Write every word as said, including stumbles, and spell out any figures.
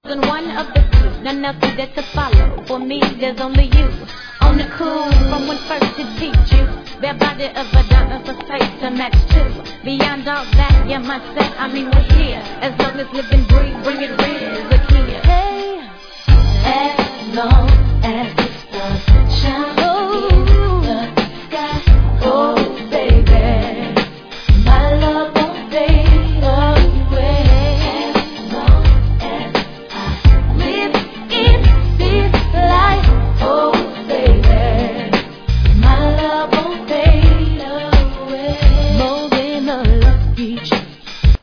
And one of the few, none of you that to follow. For me, there's only you. On the cool, from when first to teach you. Their body of a dollar for space to match too. Beyond all that, you're my set, I mean we're here. As long as living breathe, bring it real is the key. Hey, as long as the stars shine.